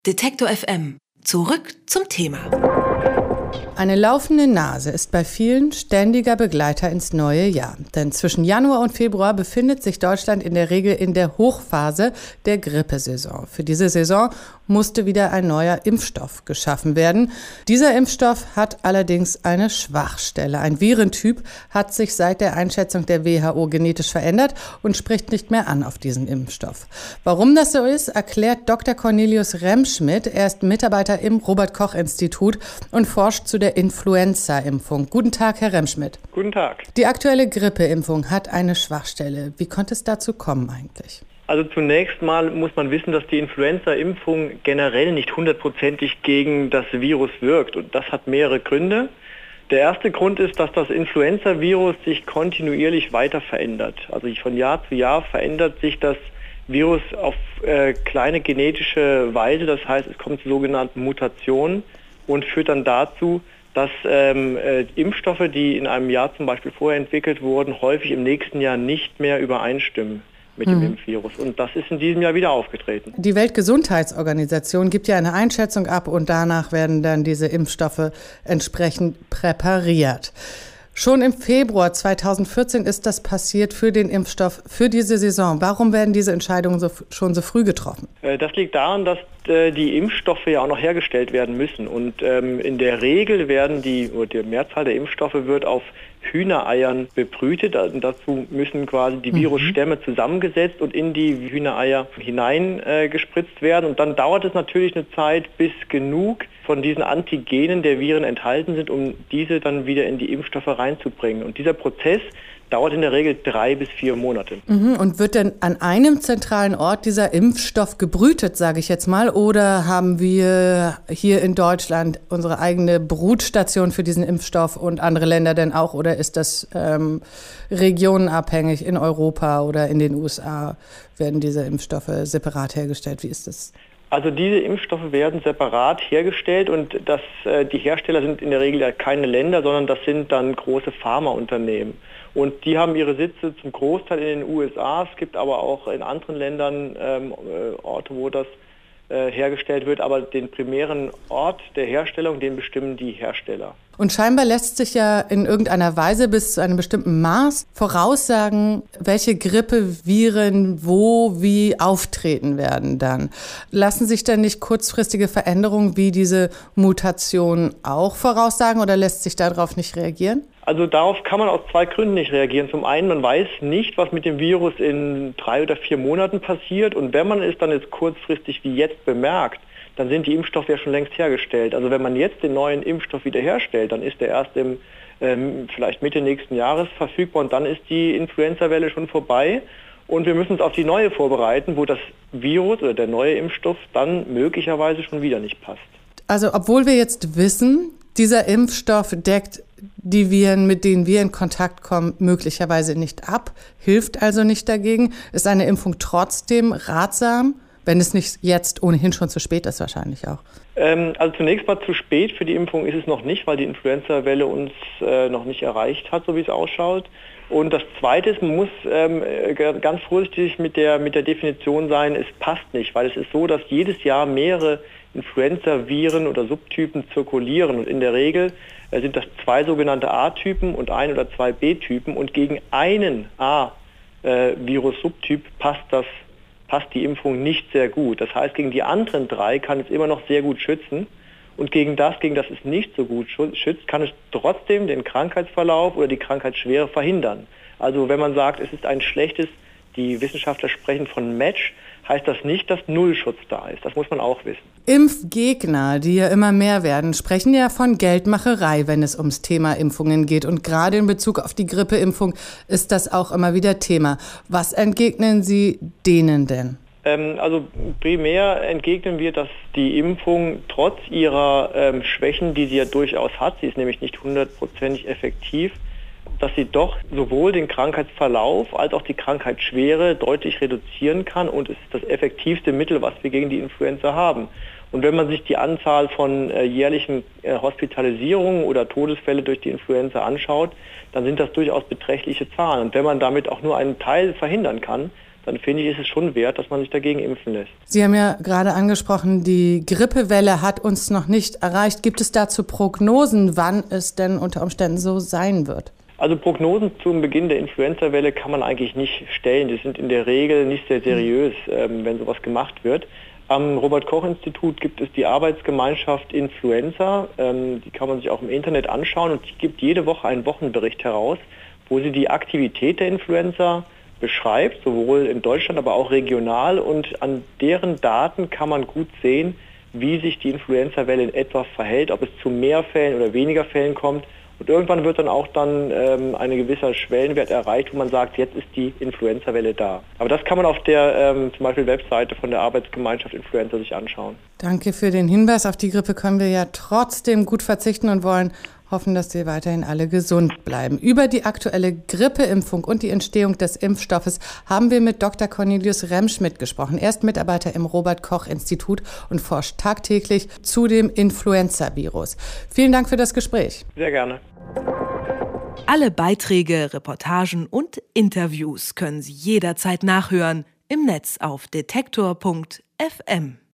Detektor FM. Zurück zum Thema. Eine laufende Nase ist bei vielen ständiger Begleiter ins neue Jahr. Denn zwischen Januar und Februar befindet sich Deutschland in der Regel in der Hochphase der Grippesaison. Für diese Saison musste wieder ein neuer Impfstoff geschaffen werden. Dieser Impfstoff hat allerdings eine Schwachstelle. Ein Virentyp hat sich seit der Einschätzung der WHO genetisch verändert und spricht nicht mehr an auf diesen Impfstoff. Warum das so ist, erklärt Dr. Cornelius Remschmidt. Er ist Mitarbeiter im Robert-Koch-Institut und forscht zu der Influenza-Impfung. Guten Tag, Herr Remschmidt. Guten Tag. Die aktuelle Grippeimpfung hat eine Schwachstelle. Wie konnte es dazu kommen eigentlich? Also zunächst mal muss man wissen, dass die Influenza-Impfung generell nicht hundertprozentig gegen das Virus wirkt. Und das hat mehrere Gründe. Der erste Grund ist, dass das Influenza-Virus sich kontinuierlich weiter verändert. Also von Jahr zu Jahr verändert sich das Virus auf kleine genetische Weise. Das heißt, es kommt zu sogenannten Mutationen und führt dann dazu, dass Impfstoffe, die in einem Jahr zum Beispiel vorher entwickelt wurden, häufig im nächsten Jahr nicht mehr übereinstimmen mit dem Impfvirus. Und das ist in diesem Jahr wieder aufgetreten. Die Weltgesundheitsorganisation gibt ja eine Einschätzung ab und danach werden dann diese Impfstoffe entsprechend präpariert. Schon im Februar 2014 ist das passiert für den Impfstoff für diese Saison. Warum werden diese Entscheidungen schon so früh getroffen? Das liegt daran, dass die Impfstoffe ja auch noch hergestellt werden müssen. Und in der Regel werden die Mehrzahl der Impfstoffe wird auf Hühnereiern bebrütet. Und dazu müssen quasi die Virusstämme zusammengesetzt und in die Hühnereier hineingespritzt werden. Und dann dauert es natürlich eine Zeit, bis genug von diesen Antigenen der Viren enthalten sind, um diese dann wieder in die Impfstoffe reinzubringen. Und dieser Prozess dauert in der Regel 3 bis 4 Monate. Und wird denn an einem zentralen Ort dieser Impfstoff gebrütet, sage ich jetzt mal, oder haben wir hier in Deutschland unsere eigene Brutstation für diesen Impfstoff und andere Länder denn auch, oder ist das regionenabhängig in Europa oder in den USA werden diese Impfstoffe separat hergestellt? Wie ist das? Also diese Impfstoffe werden separat hergestellt und die Hersteller sind in der Regel ja keine Länder, sondern das sind dann große Pharmaunternehmen. Und die haben ihre Sitze zum Großteil in den USA. Es gibt aber auch in anderen Ländern Orte, wo das hergestellt wird. Aber den primären Ort der Herstellung, den bestimmen die Hersteller. Und scheinbar lässt sich ja in irgendeiner Weise bis zu einem bestimmten Maß voraussagen, welche Grippeviren wo wie auftreten werden dann. Lassen sich denn nicht kurzfristige Veränderungen wie diese Mutation auch voraussagen oder lässt sich darauf nicht reagieren? Also darauf kann man aus 2 Gründen nicht reagieren. Zum einen, man weiß nicht, was mit dem Virus in 3 oder 4 Monaten passiert. Und wenn man es dann jetzt kurzfristig wie jetzt bemerkt, dann sind die Impfstoffe ja schon längst hergestellt. Also wenn man jetzt den neuen Impfstoff wieder herstellt, dann ist der erst vielleicht Mitte nächsten Jahres verfügbar und dann ist die Influenza-Welle schon vorbei. Und wir müssen uns auf die neue vorbereiten, wo das Virus oder der neue Impfstoff dann möglicherweise schon wieder nicht passt. Also obwohl wir jetzt wissen, dieser Impfstoff deckt die Viren, mit denen wir in Kontakt kommen, möglicherweise nicht ab, hilft also nicht dagegen. Ist eine Impfung trotzdem ratsam, wenn es nicht jetzt ohnehin schon zu spät ist wahrscheinlich auch? Also zunächst mal zu spät für die Impfung ist es noch nicht, weil die Influenza-Welle uns noch nicht erreicht hat, so wie es ausschaut. Und das Zweite ist, man muss ganz vorsichtig mit der Definition sein, es passt nicht, weil es ist so, dass jedes Jahr mehrere Influenza-Viren oder Subtypen zirkulieren und in der Regel sind das 2 sogenannte A-Typen und 1 oder 2 B-Typen und gegen einen A-Virus-Subtyp passt die Impfung nicht sehr gut. Das heißt, gegen die anderen 3 kann es immer noch sehr gut schützen und gegen das es nicht so gut schützt, kann es trotzdem den Krankheitsverlauf oder die Krankheitsschwere verhindern. Also wenn man sagt, es ist ein schlechtes, die Wissenschaftler sprechen von Match, heißt das nicht, dass Nullschutz da ist. Das muss man auch wissen. Impfgegner, die ja immer mehr werden, sprechen ja von Geldmacherei, wenn es ums Thema Impfungen geht. Und gerade in Bezug auf die Grippeimpfung ist das auch immer wieder Thema. Was entgegnen Sie denen denn? Also primär entgegnen wir, dass die Impfung trotz ihrer Schwächen, die sie ja durchaus hat, sie ist nämlich nicht 100% effektiv, dass sie doch sowohl den Krankheitsverlauf als auch die Krankheitsschwere deutlich reduzieren kann und es ist das effektivste Mittel, was wir gegen die Influenza haben. Und wenn man sich die Anzahl von jährlichen Hospitalisierungen oder Todesfälle durch die Influenza anschaut, dann sind das durchaus beträchtliche Zahlen. Und wenn man damit auch nur einen Teil verhindern kann, dann finde ich, ist es schon wert, dass man sich dagegen impfen lässt. Sie haben ja gerade angesprochen, die Grippewelle hat uns noch nicht erreicht. Gibt es dazu Prognosen, wann es denn unter Umständen so sein wird? Also Prognosen zum Beginn der Influenza-Welle kann man eigentlich nicht stellen. Die sind in der Regel nicht sehr seriös, wenn sowas gemacht wird. Am Robert-Koch-Institut gibt es die Arbeitsgemeinschaft Influenza. Die kann man sich auch im Internet anschauen und die gibt jede Woche einen Wochenbericht heraus, wo sie die Aktivität der Influenza beschreibt, sowohl in Deutschland, aber auch regional. Und an deren Daten kann man gut sehen, wie sich die Influenza-Welle in etwa verhält, ob es zu mehr Fällen oder weniger Fällen kommt. Und irgendwann wird dann auch ein gewisser Schwellenwert erreicht, wo man sagt, jetzt ist die Influenza-Welle da. Aber das kann man auf der zum Beispiel Webseite von der Arbeitsgemeinschaft Influenza sich anschauen. Danke für den Hinweis. Auf die Grippe können wir ja trotzdem gut verzichten und wollen hoffen, dass wir weiterhin alle gesund bleiben. Über die aktuelle Grippeimpfung und die Entstehung des Impfstoffes haben wir mit Dr. Cornelius Remschmidt gesprochen. Er ist Mitarbeiter im Robert-Koch-Institut und forscht tagtäglich zu dem Influenza-Virus. Vielen Dank für das Gespräch. Sehr gerne. Alle Beiträge, Reportagen und Interviews können Sie jederzeit nachhören im Netz auf detektor.fm.